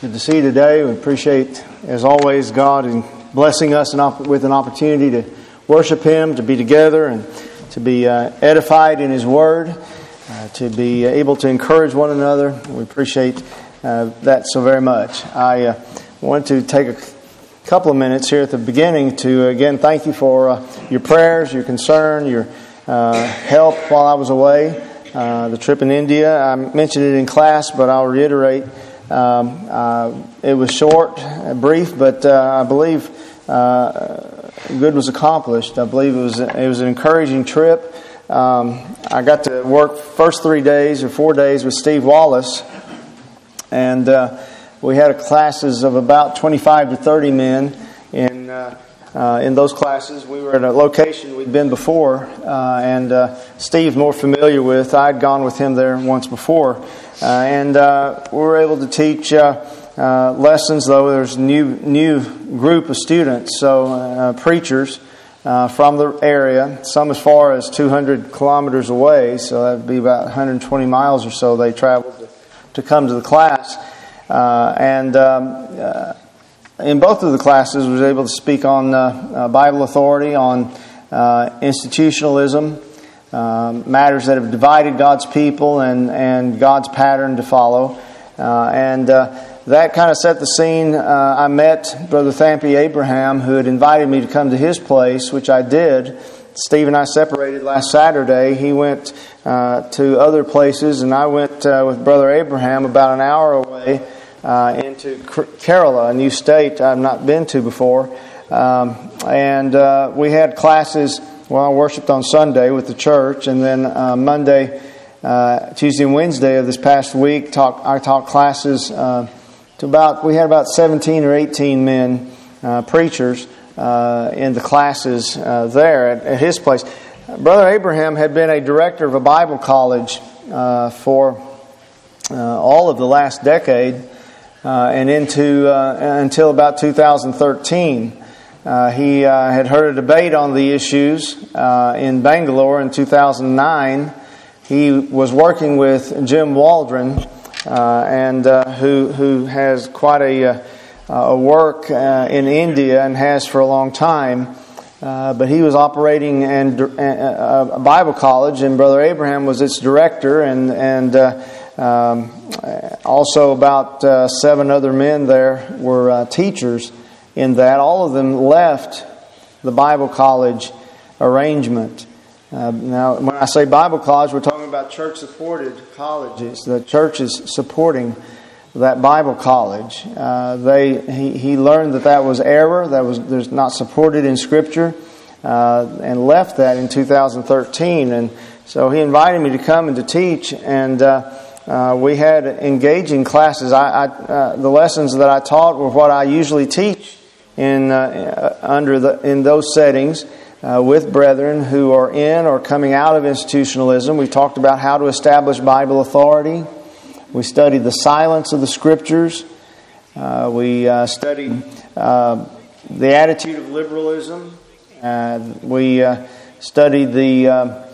Good to see you today. We appreciate, as always, God in blessing us with an opportunity to worship Him, to be together, and to be edified in His Word, to be able to encourage one another. We appreciate that so very much. I want to take a couple of minutes here at the beginning to, again, thank you for your prayers, your concern, your help while I was away. The trip in India, I mentioned it in class, but I'll reiterate. It was short, brief, but I believe good was accomplished. I believe it was an encouraging trip. I got to work first 3 days or 4 days with Steve Wallace, and we had classes of about 25 to 30 men in those classes. We were at a location we'd been before, and Steve more familiar with. I'd gone with him there once before, and we were able to teach lessons. Though there's a new group of students, so preachers from the area, some as far as 200 kilometers away. So that'd be about 120 miles or so they traveled to come to the class, and in both of the classes, I was able to speak on Bible authority, on institutionalism, matters that have divided God's people and God's pattern to follow. And that kind of set the scene. I met Brother Thampy Abraham, who had invited me to come to his place, which I did. Steve and I separated last Saturday. He went to other places, and I went with Brother Abraham about an hour away into Kerala, a new state I've not been to before. And we had classes. Well, I worshiped on Sunday with the church, and then Monday, Tuesday, and Wednesday of this past week, I taught classes we had about 17 or 18 men, preachers, in the classes there at his place. Brother Abraham had been a director of a Bible college for all of the last decade. And until about 2013, he had heard a debate on the issues in Bangalore in 2009. He was working with Jim Waldron, and who has quite a work in India and has for a long time. But he was operating a Bible college, and Brother Abraham was its director, and also about 7 other men there were teachers in that. All of them left the Bible college arrangement. Now, when I say Bible college, we're talking about church-supported colleges. The church is supporting that Bible college. He learned that was error, there's not supported in Scripture, and left that in 2013. And so he invited me to come and to teach, and we had engaging classes. The lessons that I taught were what I usually teach in those settings with brethren who are in or coming out of institutionalism. We talked about how to establish Bible authority. We studied the silence of the Scriptures. We studied the attitude of liberalism. We studied the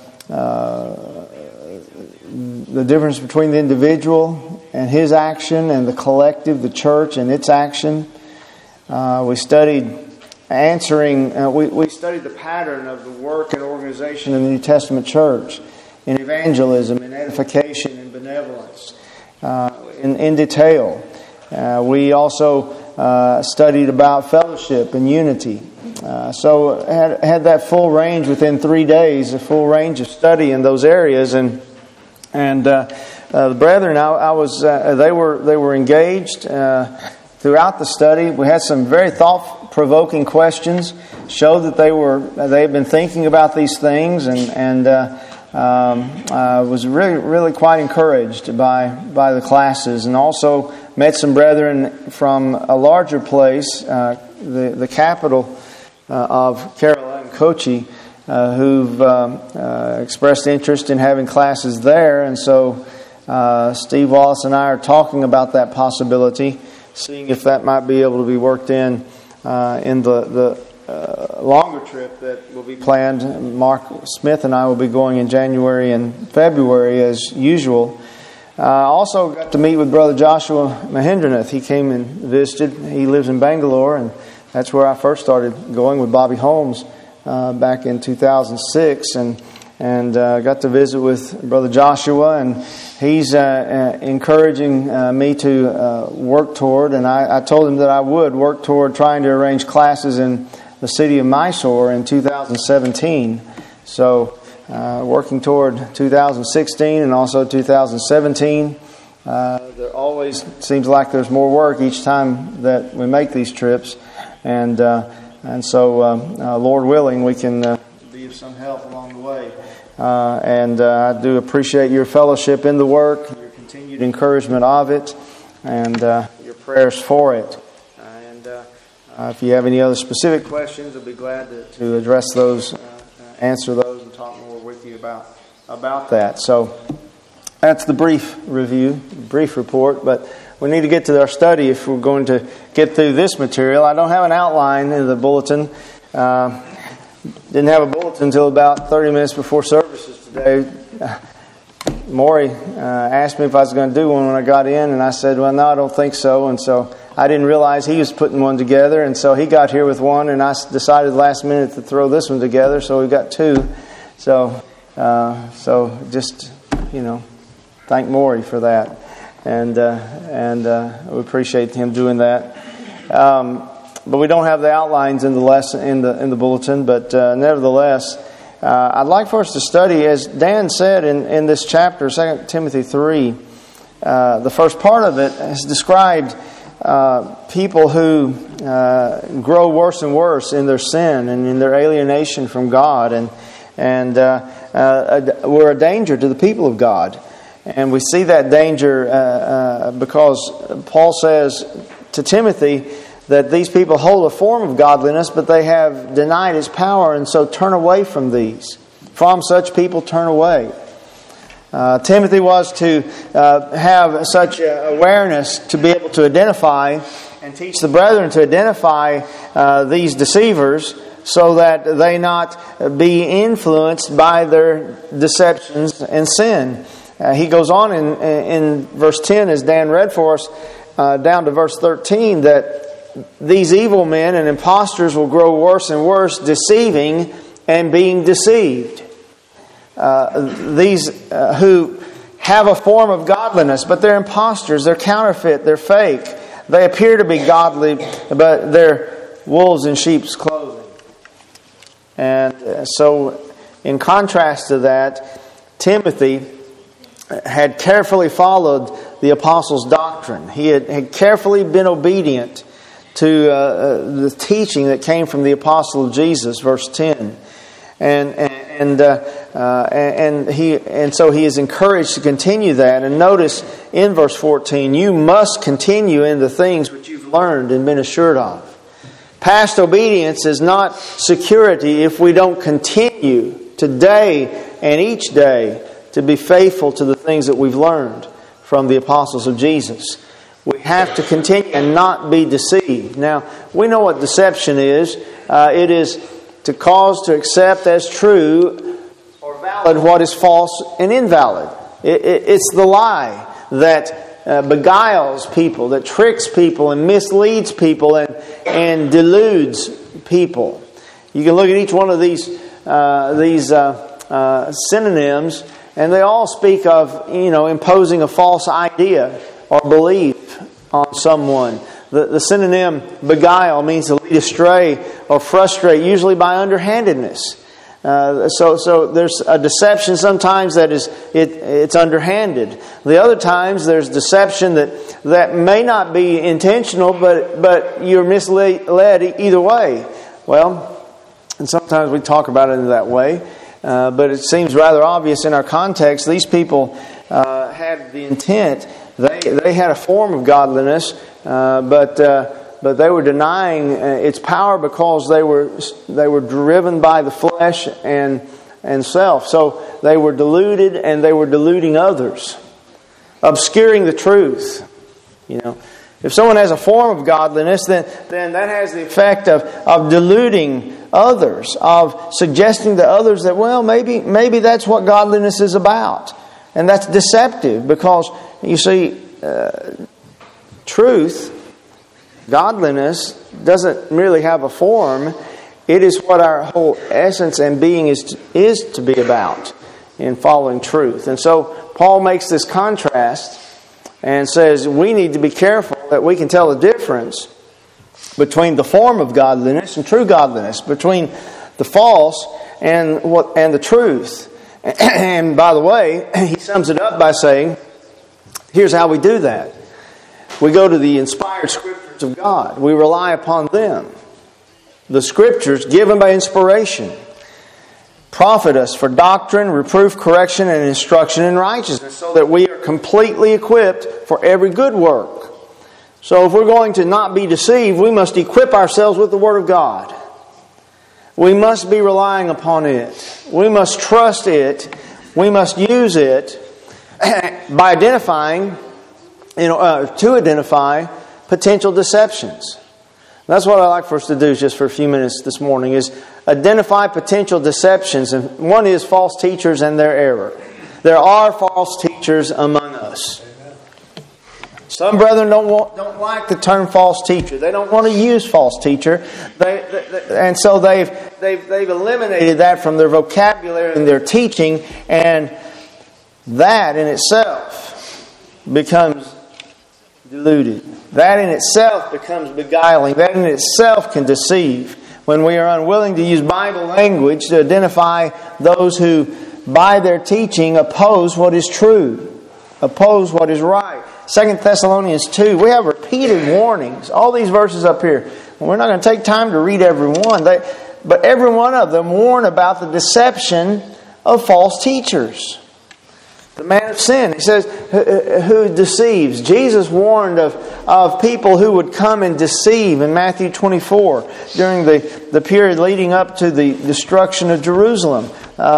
difference between the individual and his action and the collective, the church, and its action. We studied we studied the pattern of the work and organization in the New Testament church, in evangelism, in edification, in benevolence, in detail. We also studied about fellowship and unity. So had that full range within 3 days, a full range of study in those areas, and the brethren, they were engaged throughout the study. We had some very thought-provoking questions, showed that they had been thinking about these things, and was really quite encouraged by the classes, and also met some brethren from a larger place, the capital of Kerala, in Kochi, who've expressed interest in having classes there. And so Steve Wallace and I are talking about that possibility, seeing if that might be able to be worked in the longer trip that will be planned. Mark Smith and I will be going in January and February as usual. I also got to meet with Brother Joshua Mahendranath. He came and visited. He lives in Bangalore, and that's where I first started going with Bobby Holmes back in 2006, and got to visit with Brother Joshua, and he's encouraging me to work toward, and I told him that I would work toward trying to arrange classes in the city of Mysore in 2017. So working toward 2016 and also 2017. There always seems like there's more work each time that we make these trips, and so Lord willing, we can be of some help along the way. And I do appreciate your fellowship in the work, your continued encouragement of it, and your prayers for it. And if you have any other specific questions, I'll be glad to address those, answer those, and talk more with you about that. So that's the brief report, but we need to get to our study if we're going to get through this material. I don't have an outline in the bulletin. Didn't have a bulletin until about 30 minutes before services today. Maury asked me if I was going to do one when I got in, and I said, well, no, I don't think so. And so I didn't realize he was putting one together, and so he got here with one, and I decided last minute to throw this one together, so we've got two. So just, thank Maury for that, and we appreciate him doing that. But we don't have the outlines in the lesson in the bulletin. But nevertheless, I'd like for us to study, as Dan said in this chapter, 2 Timothy 3. The first part of it has described people who grow worse and worse in their sin and in their alienation from God, and we're a danger to the people of God. And we see that danger because Paul says to Timothy that these people hold a form of godliness, but they have denied its power, and so turn away from these. From such people, turn away. Timothy was to have such awareness to be able to identify and teach the brethren to identify these deceivers, so that they not be influenced by their deceptions and sin. He goes on in verse 10, as Dan read for us, down to verse 13, that these evil men and impostors will grow worse and worse, deceiving and being deceived. These who have a form of godliness, but they're impostors, they're counterfeit, they're fake. They appear to be godly, but they're wolves in sheep's clothing. And so, in contrast to that, Timothy had carefully followed the apostles' doctrine. He had carefully been obedient to the teaching that came from the apostle of Jesus, verse 10, and so he is encouraged to continue that. And notice in verse 14, you must continue in the things which you've learned and been assured of. Past obedience is not security if we don't continue today and each day to be faithful to the things that we've learned from the apostles of Jesus. We have to continue and not be deceived. Now, we know what deception is. It is to cause to accept as true or valid what is false and invalid. It's the lie that beguiles people, that tricks people and misleads people and deludes people. You can look at each one of these synonyms, and they all speak of imposing a false idea or belief on someone. The synonym beguile means to lead astray or frustrate, usually by underhandedness. So there's a deception sometimes that it's underhanded. The other times there's deception that may not be intentional, but you're misled either way. Well, and sometimes we talk about it in that way, but it seems rather obvious in our context. These people had the intent. They had a form of godliness, but they were denying its power because they were driven by the flesh and self. So they were deluded, and they were deluding others, obscuring the truth. If someone has a form of godliness, then that has the effect of deluding others, of suggesting to others that, well, maybe that's what godliness is about. And that's deceptive because, you see, truth, godliness, doesn't merely have a form. It is what our whole essence and being is to be about in following truth. And so Paul makes this contrast and says we need to be careful that we can tell the difference between the form of godliness and true godliness, between the false and the truth. And by the way, he sums it up by saying, here's how we do that. We go to the inspired Scriptures of God. We rely upon them. The Scriptures given by inspiration profit us for doctrine, reproof, correction, and instruction in righteousness, so that we are completely equipped for every good work. So if we're going to not be deceived, we must equip ourselves with the Word of God. We must be relying upon it. We must trust it. We must use it by identifying, to identify potential deceptions. That's what I'd like for us to do just for a few minutes this morning, is identify potential deceptions. And one is false teachers and their error. There are false teachers among us. Some brethren don't like the term false teacher. They don't want to use false teacher. And so they've eliminated that from their vocabulary and their teaching, and that in itself becomes deluded. That in itself becomes beguiling. That in itself can deceive when we are unwilling to use Bible language to identify those who, by their teaching, oppose what is true, oppose what is right. 2 Thessalonians 2, we have repeated warnings. All these verses up here. We're not going to take time to read every one. But every one of them warn about the deception of false teachers. The man of sin, he says, who deceives. Jesus warned of people who would come and deceive in Matthew 24 during the period leading up to the destruction of Jerusalem.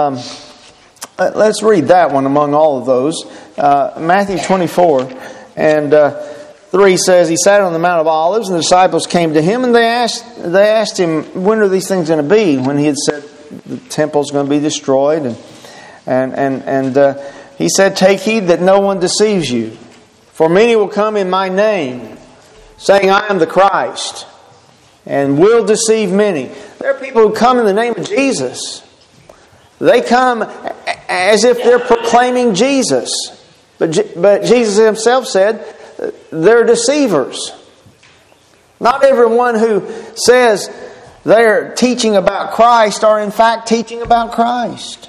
Let's read that one among all of those. Matthew 24 and 3 says, he sat on the Mount of Olives, and the disciples came to him, and they asked him, when are these things going to be? When he had said the temple's going to be destroyed, and he said, take heed that no one deceives you. For many will come in my name, saying, I am the Christ, and will deceive many. There are people who come in the name of Jesus. They come as if they're proclaiming Jesus. But Jesus himself said, they're deceivers. Not everyone who says they're teaching about Christ are in fact teaching about Christ.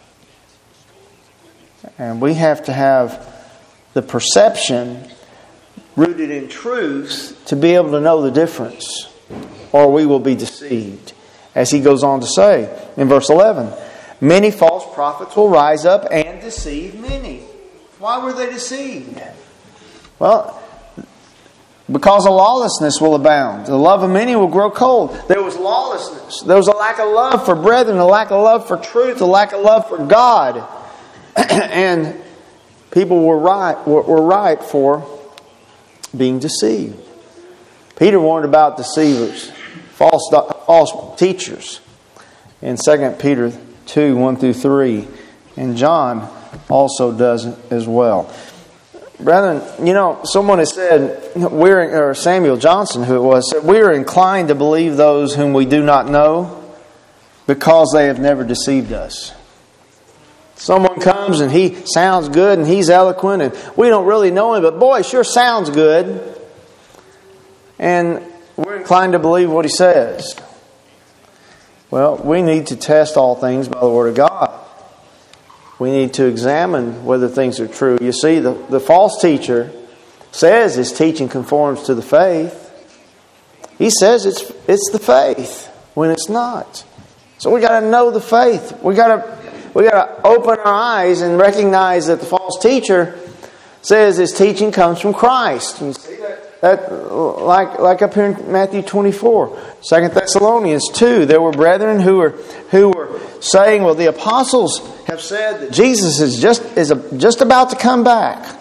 And we have to have the perception rooted in truth to be able to know the difference, or we will be deceived. As he goes on to say in verse 11, many false prophets will rise up and deceive many. Why were they deceived? Well, because a lawlessness will abound. The love of many will grow cold. There was lawlessness. There was a lack of love for brethren, a lack of love for truth, a lack of love for God. And people were ripe for being deceived. Peter warned about deceivers, false teachers in 2 Peter 2, 1 through 3. And John also does as well. Brethren, someone has said, or Samuel Johnson, who it was, said, we are inclined to believe those whom we do not know because they have never deceived us. Someone comes and he sounds good and he's eloquent and we don't really know him, but boy, it sure sounds good. And we're inclined to believe what he says. Well, we need to test all things by the Word of God. We need to examine whether things are true. You see, the false teacher says his teaching conforms to the faith. He says it's the faith when it's not. So we got to know the faith. We got to open our eyes and recognize that the false teacher says his teaching comes from Christ. You see that like up here in Matthew 24, 2 Thessalonians 2, there were brethren who were saying, well, the apostles have said that Jesus is just about to come back.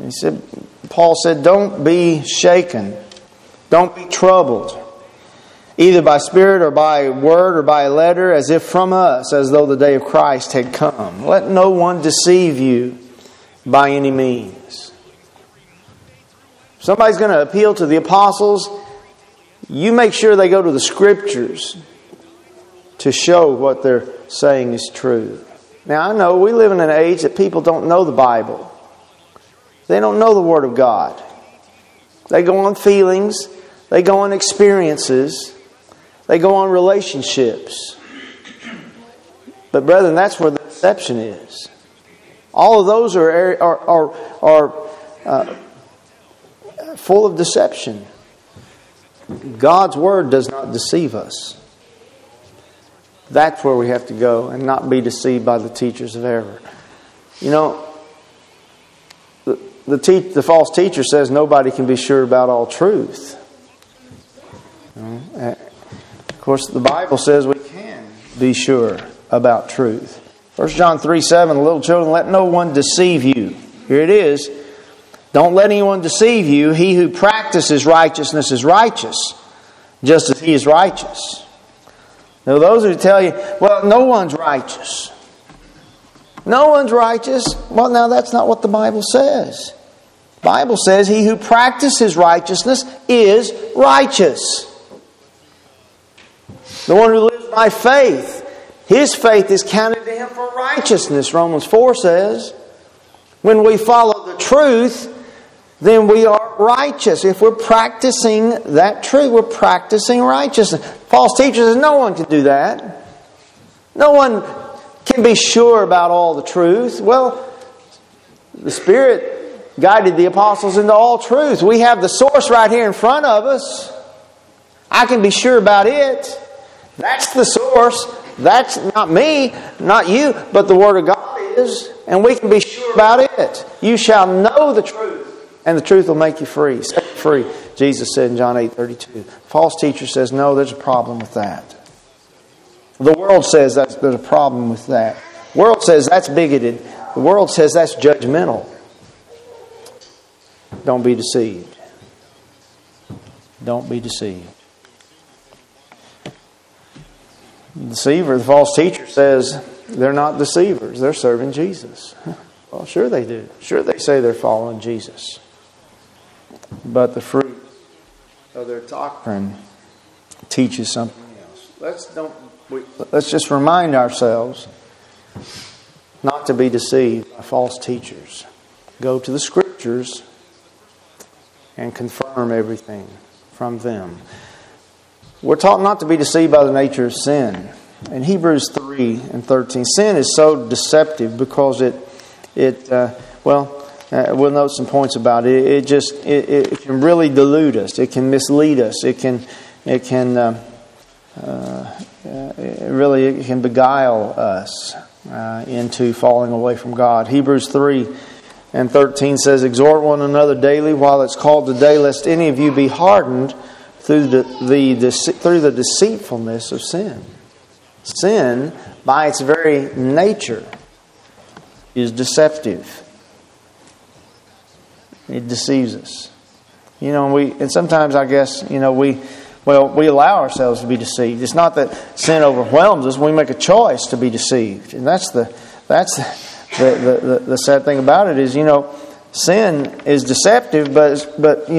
Paul said, don't be shaken. Don't be troubled. either by spirit or by word or by letter, as if from us, as though the day of Christ had come. Let no one deceive you by any means. If somebody's going to appeal to the apostles, you make sure they go to the Scriptures to show what they're saying is true. Now, I know we live in an age that people don't know the Bible. They don't know the Word of God. They go on feelings. They go on experiences. They go on relationships. But brethren, that's where the deception is. All of those are full of deception. God's Word does not deceive us. That's where we have to go and not be deceived by the teachers of error. You know, the false teacher says nobody can be sure about all truth. Of course, the Bible says we can be sure about truth. 1 John 3:7, little children, let no one deceive you. Here it is. Don't let anyone deceive you. He who practices righteousness is righteous, just as he is righteous. Now, those who tell you, well, no one's righteous. No one's righteous. Well, now that's not what the Bible says. The Bible says he who practices righteousness is righteous. The one who lives by faith, his faith is counted to him for righteousness, Romans 4 says. When we follow the truth, then we are righteous. If we're practicing that truth, we're practicing righteousness. False teacher says no one can do that. No one can be sure about all the truth. Well, the Spirit guided the apostles into all truth. We have the source right here in front of us. I can be sure about it. That's the source. That's not me, not you, but the Word of God is. And we can be sure about it. You shall know the truth, and the truth will make you free. Set you free, Jesus said in John 8:32. False teacher says, no, there's a problem with that. The world says there's a problem with that. The world says that's bigoted. The world says that's judgmental. Don't be deceived. Don't be deceived. The deceiver, the false teacher says they're not deceivers. They're serving Jesus. Well, sure they do. Sure they say they're following Jesus. But the fruit of their doctrine teaches something else. Let's just remind ourselves not to be deceived by false teachers. Go to the Scriptures and confirm everything from them. We're taught not to be deceived by the nature of sin. In Hebrews 3:13, sin is so deceptive because we'll note some points about it. It can really delude us. It can mislead us. It can beguile us into falling away from God. Hebrews 3:13 says, exhort one another daily while it's called today, lest any of you be hardened through the deceitfulness of sin. Sin, by its very nature, is deceptive. It deceives us. And sometimes I guess, we allow ourselves to be deceived. It's not that sin overwhelms us. We make a choice to be deceived. And that's the sad thing about it is, sin is deceptive, but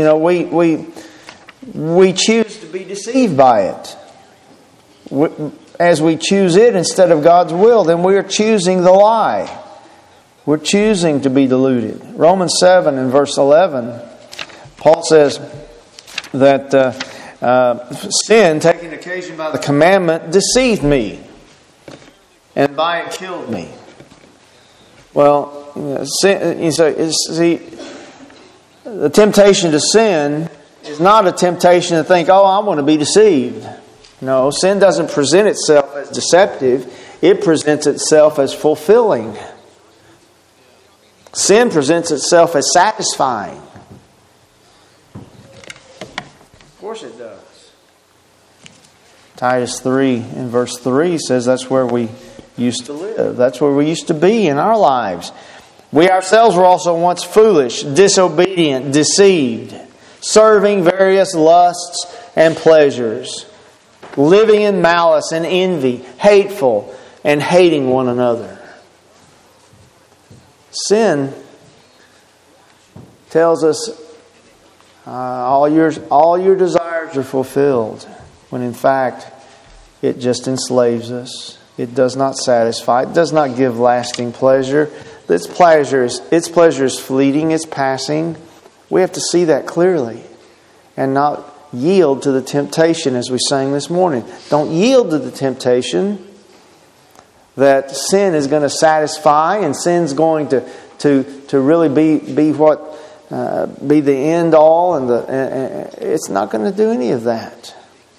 we choose to be deceived by it. As we choose it instead of God's will, then we are choosing the lie. We're choosing to be deluded. Romans 7 and verse 11, Paul says that sin, taking occasion by the commandment, deceived me, and by it killed me. Well, the temptation to sin is not a temptation to think, I want to be deceived. No, sin doesn't present itself as deceptive. It presents itself as fulfilling. Sin presents itself as satisfying. Of course it does. Titus 3 in verse 3 says that's where we used to live. That's where we used to be in our lives. We ourselves were also once foolish, disobedient, deceived, serving various lusts and pleasures. living in malice and envy, hateful, and hating one another. Sin tells us all your desires are fulfilled, when in fact it just enslaves us. It does not satisfy. It does not give lasting pleasure. Its pleasure is fleeting. It's passing. We have to see that clearly and not yield to the temptation, as we sang this morning. Don't yield to the temptation that sin is going to satisfy and sin's going to really be what be the end all, and it's not going to do any of that.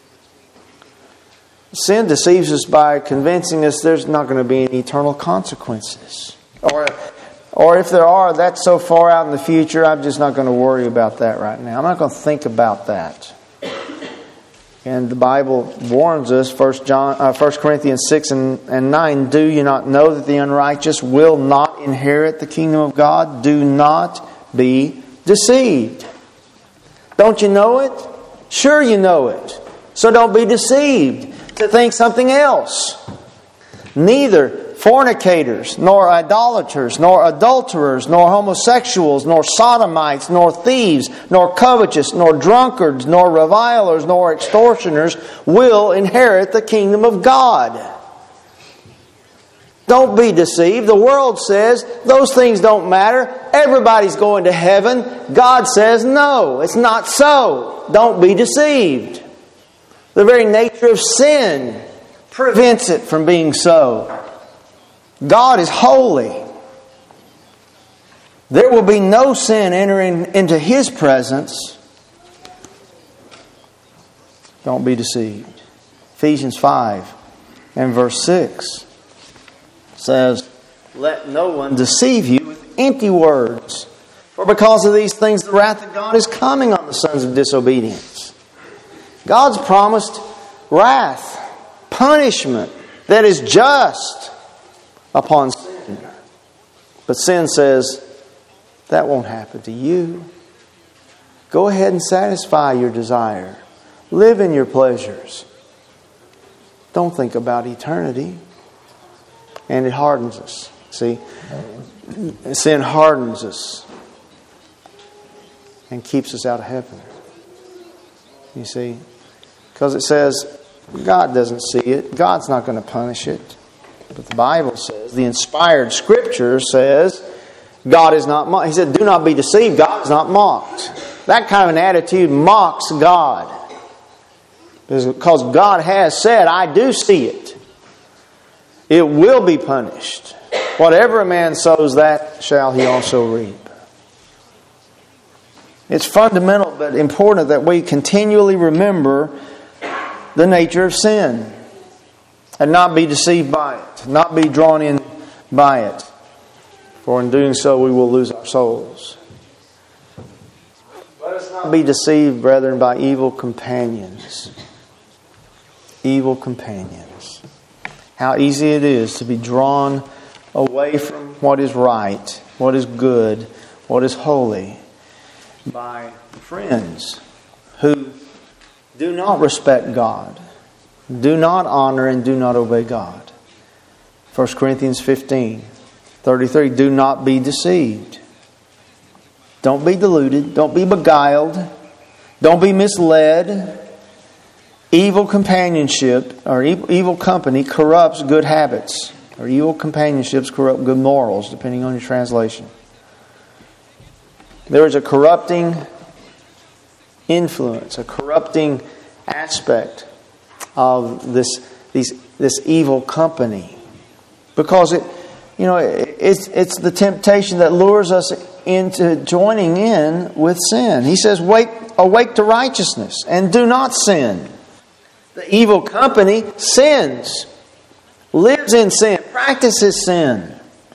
Sin deceives us by convincing us there's not going to be any eternal consequences. Or if there are, that's so far out in the future, I'm just not going to worry about that right now. I'm not going to think about that. And the Bible warns us, 1 Corinthians 6 and 9, do you not know that the unrighteous will not inherit the kingdom of God? Do not be deceived. Don't you know it? Sure you know it. So don't be deceived to think something else. Neither fornicators, nor idolaters, nor adulterers, nor homosexuals, nor sodomites, nor thieves, nor covetous, nor drunkards, nor revilers, nor extortioners will inherit the kingdom of God. Don't be deceived. The world says those things don't matter. Everybody's going to heaven. God says no, it's not so. Don't be deceived. The very nature of sin prevents it from being so. God is holy. There will be no sin entering into His presence. Don't be deceived. Ephesians 5 and verse 6 says, let no one deceive you with empty words, for because of these things the wrath of God is coming on the sons of disobedience. God's promised wrath, punishment that is just upon sin. But sin says, that won't happen to you. Go ahead and satisfy your desire. Live in your pleasures. Don't think about eternity. And it hardens us. See? Sin hardens us and keeps us out of heaven. You see? Because it says, God doesn't see it. God's not going to punish it. But the Bible says, the inspired Scripture says, God is not mocked. He said, do not be deceived. God is not mocked. That kind of an attitude mocks God. Because God has said, I do see it. It will be punished. Whatever a man sows, that shall he also reap. It's fundamental but important that we continually remember the nature of sin and not be deceived by it, not be drawn in by it. For in doing so, we will lose our souls. Let us not be deceived, brethren, by evil companions. Evil companions. How easy it is to be drawn away from what is right, what is good, what is holy, by friends who do not respect God, do not honor and do not obey God. 1 Corinthians 15:33, do not be deceived. Don't be deluded. Don't be beguiled. Don't be misled. Evil companionship or evil company corrupts good habits. Or evil companionships corrupt good morals, depending on your translation. There is a corrupting influence, a corrupting aspect of this evil company, because it's the temptation that lures us into joining in with sin. He says, awake to righteousness and do not sin. The evil company sins, lives in sin, practices sin.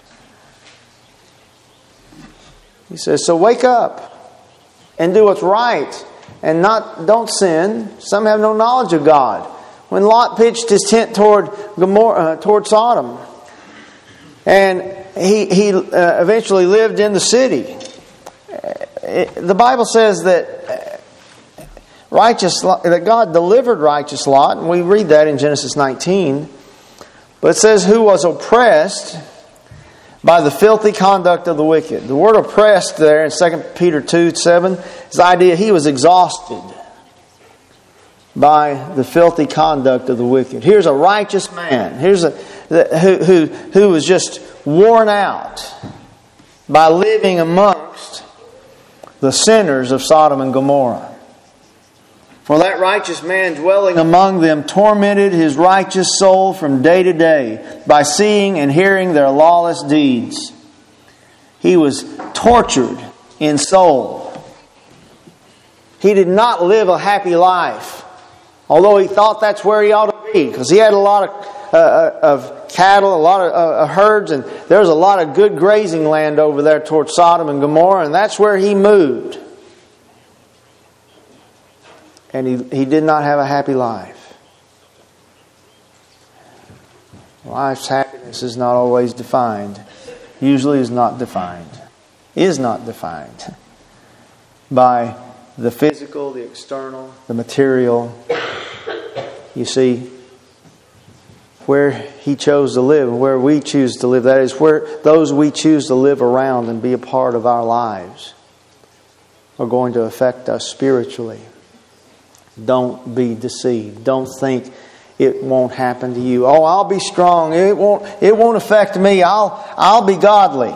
He says, so wake up and do what's right and don't sin. Some have no knowledge of God. When Lot pitched his tent toward Sodom, and he eventually lived in the city, the Bible says that that God delivered righteous Lot, and we read that in Genesis 19. But it says, who was oppressed by the filthy conduct of the wicked. The word oppressed there in 2 Peter 2:7 is the idea he was exhausted by the filthy conduct of the wicked. Here's a righteous man. Here's who was just worn out by living amongst the sinners of Sodom and Gomorrah. For that righteous man dwelling among them tormented his righteous soul from day to day by seeing and hearing their lawless deeds. He was tortured in soul. He did not live a happy life, although he thought that's where he ought to be, because he had a lot of cattle, a lot of herds, and there was a lot of good grazing land over there towards Sodom and Gomorrah, and that's where he moved. And he did not have a happy life. Life's happiness is not always defined. Usually is not defined by the physical, the external, the material. You see, where He chose to live, where we choose to live, that is where those we choose to live around and be a part of our lives are going to affect us spiritually. Don't be deceived. Don't think it won't happen to you. Oh, I'll be strong. It won't affect me. I'll be godly.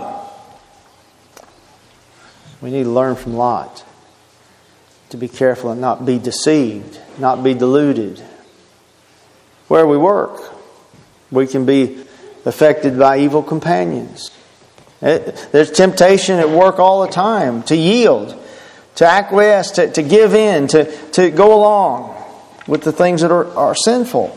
We need to learn from Lot to be careful and not be deceived, not be deluded. Where we work, we can be affected by evil companions. There's temptation at work all the time to yield, to acquiesce, to give in, to go along with the things that are sinful.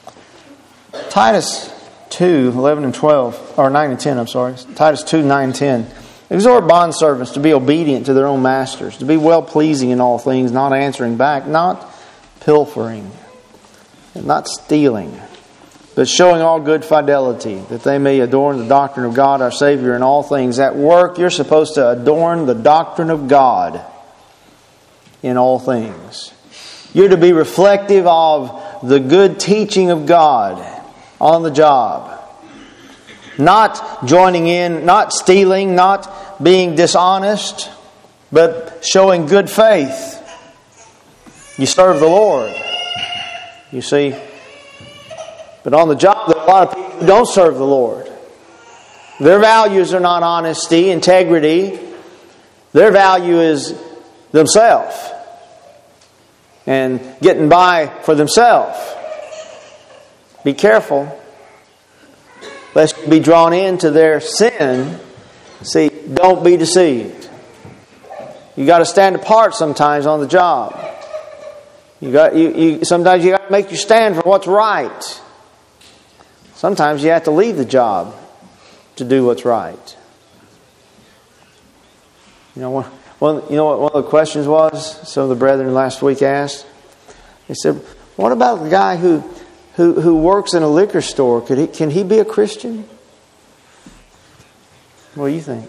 Titus 2, 11 and 12, or 9 and 10, I'm sorry. Titus 2, 9 and 10. Exhort bondservants to be obedient to their own masters, to be well-pleasing in all things, not answering back, not pilfering, not stealing, but showing all good fidelity, that they may adorn the doctrine of God our Savior in all things. At work, you're supposed to adorn the doctrine of God in all things. You're to be reflective of the good teaching of God on the job. Not joining in, not stealing, not being dishonest, but showing good faith. You serve the Lord, you see. But on the job, there are a lot of people who don't serve the Lord. Their values are not honesty, integrity. Their value is themselves and getting by for themselves. Be careful lest you be drawn into their sin. See, don't be deceived. You got to stand apart sometimes on the job. Sometimes you got to make your stand for what's right. Sometimes you have to leave the job to do what's right. You know what one of the questions was, some of the brethren last week asked? They said, what about the guy who works in a liquor store? Can he be a Christian? What do you think?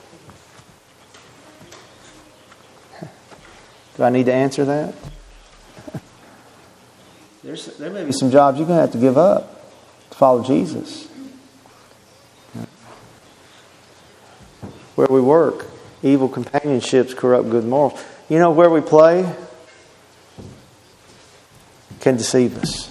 Do I need to answer that? There may be some jobs you're going to have to give up to follow Jesus. Where we work, evil companionships corrupt good morals. You know, where we play can deceive us.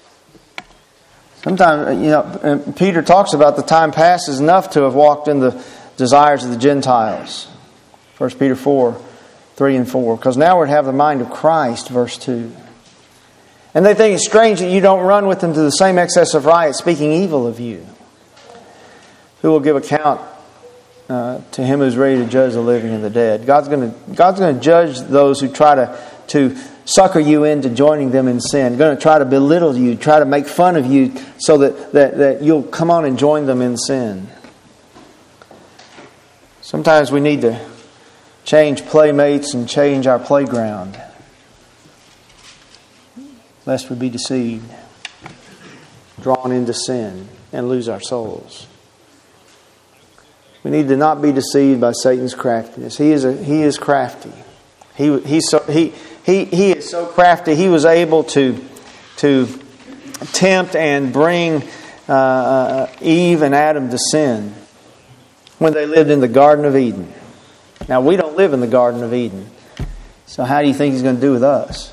Sometimes, Peter talks about the time past is enough to have walked in the desires of the Gentiles. 1 Peter 4, 3 and 4. Because now we're to have the mind of Christ, verse 2. And they think it's strange that you don't run with them to the same excess of riot, speaking evil of you. Who will give account to Him who's ready to judge the living and the dead? God's going to judge those who try to sucker you into joining them in sin. Going to try to belittle you, try to make fun of you, so that you'll come on and join them in sin. Sometimes we need to change playmates and change our playground, lest we be deceived, drawn into sin, and lose our souls. We need to not be deceived by Satan's craftiness. He is crafty. He is so crafty. He was able to tempt and bring Eve and Adam to sin when they lived in the Garden of Eden. Now, we don't live in the Garden of Eden. So how do you think He's going to do with us?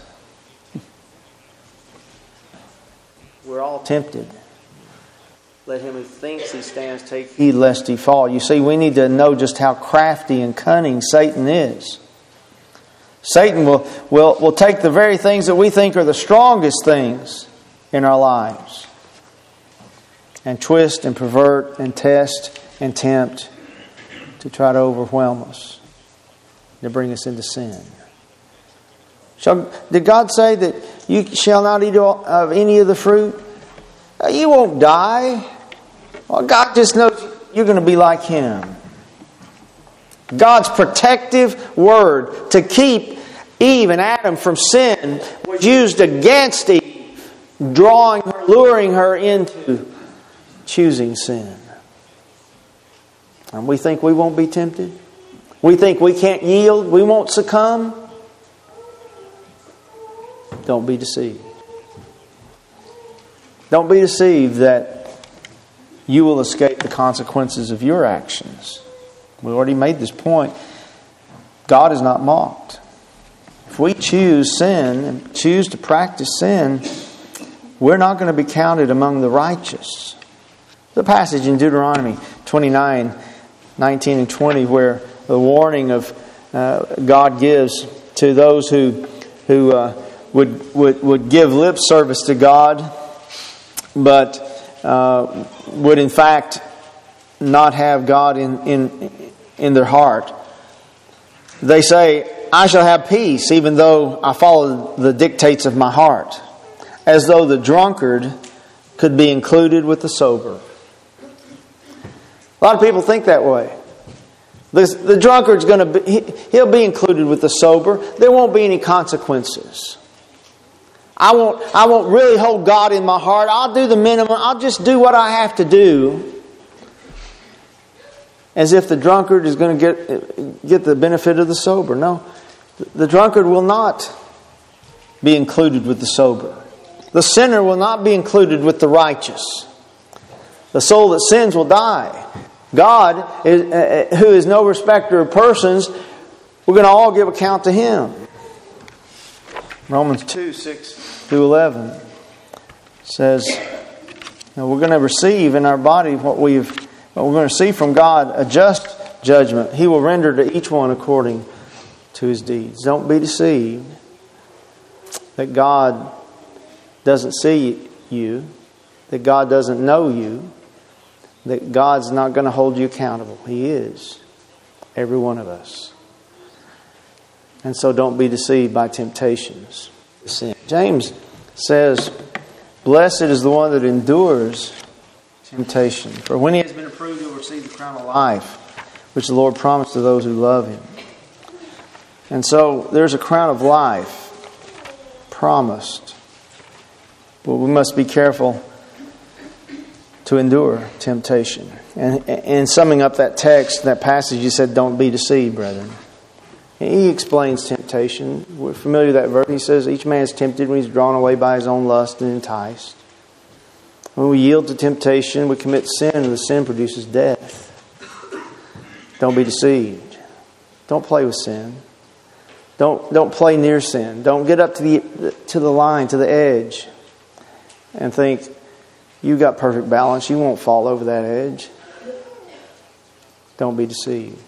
We're all tempted. Let him who thinks he stands take heed lest he fall. You see, we need to know just how crafty and cunning Satan is. Satan will take the very things that we think are the strongest things in our lives and twist and pervert and test and tempt to try to overwhelm us, to bring us into sin. Did God say that you shall not eat of any of the fruit? You won't die. Well, God just knows you're going to be like Him. God's protective word to keep Eve and Adam from sin was used against Eve, luring her into choosing sin. And we think we won't be tempted. We think we can't yield. We won't succumb. Don't be deceived. Don't be deceived that you will escape the consequences of your actions. We already made this point. God is not mocked. If we choose sin and choose to practice sin, we're not going to be counted among the righteous. The passage in Deuteronomy 29, 19 and 20 where the warning of God gives to those who would give lip service to God, but would in fact not have God in their heart. They say, I shall have peace even though I follow the dictates of my heart, as though the drunkard could be included with the sober. A lot of people think that way. The drunkard's he'll be included with the sober. There won't be any consequences. I won't really hold God in my heart. I'll do the minimum. I'll just do what I have to do. As if the drunkard is going to get the benefit of the sober. No. The drunkard will not be included with the sober. The sinner will not be included with the righteous. The soul that sins will die. God, who is no respecter of persons, we're going to all give account to Him. Romans 2, 6 through 11 says, we're going to receive in our body what we're going to receive from God, a just judgment. He will render to each one according to his deeds. Don't be deceived that God doesn't see you, that God doesn't know you, that God's not going to hold you accountable. He is. Every one of us. And so don't be deceived by temptations to sin. James says, blessed is the one that endures temptation. For when he has been approved, he will receive the crown of life, which the Lord promised to those who love Him. And so there's a crown of life promised. But we must be careful to endure temptation. And in summing up that text, that passage, he said, don't be deceived, brethren. He explains temptation. We're familiar with that verse. He says, each man is tempted when he's drawn away by his own lust and enticed. When we yield to temptation, we commit sin, and the sin produces death. Don't be deceived. Don't play with sin. Don't play near sin. Don't get up to the line, to the edge, and think you got perfect balance. You won't fall over that edge. Don't be deceived.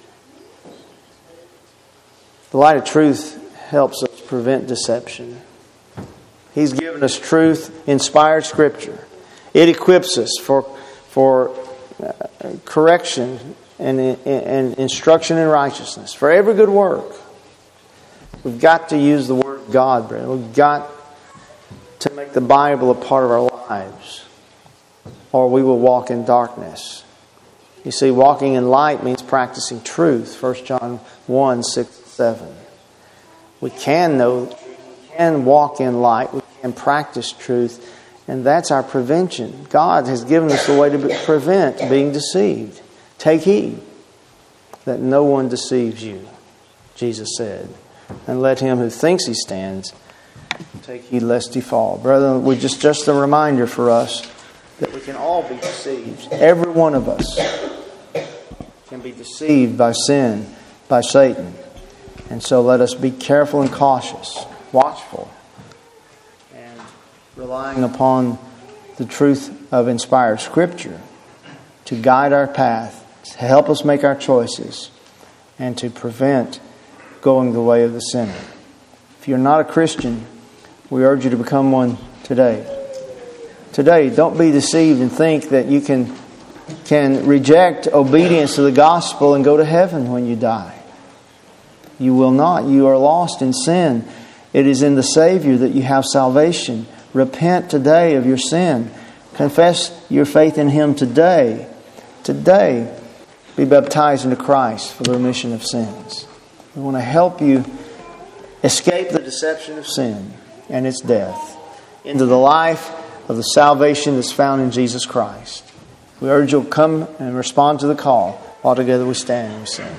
The light of truth helps us prevent deception. He's given us truth-inspired Scripture. It equips us for correction and instruction in righteousness, for every good work. We've got to use the Word of God, brethren. We've got to make the Bible a part of our lives, or we will walk in darkness. You see, walking in light means practicing truth. 1 John 1, 6, 7. We can walk in light. We can practice truth. And that's our prevention. God has given us a way to prevent being deceived. Take heed that no one deceives you, Jesus said. And let him who thinks he stands take heed lest he fall. Brethren, we just a reminder for us that we can all be deceived. Every one of us can be deceived by sin, by Satan. And so let us be careful and cautious, watchful, and relying upon the truth of inspired Scripture to guide our path, to help us make our choices, and to prevent going the way of the sinner. If you're not a Christian, we urge you to become one today. Today, don't be deceived and think that you can reject obedience to the gospel and go to heaven when you die. You will not. You are lost in sin. It is in the Savior that you have salvation. Repent today of your sin. Confess your faith in Him today. Today, be baptized into Christ for the remission of sins. We want to help you escape the deception of sin and its death into the life of the salvation that's found in Jesus Christ. We urge you to come and respond to the call. All together we stand and we sing.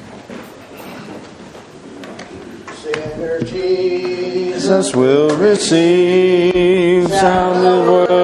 Sinner Jesus will receive, sounded word.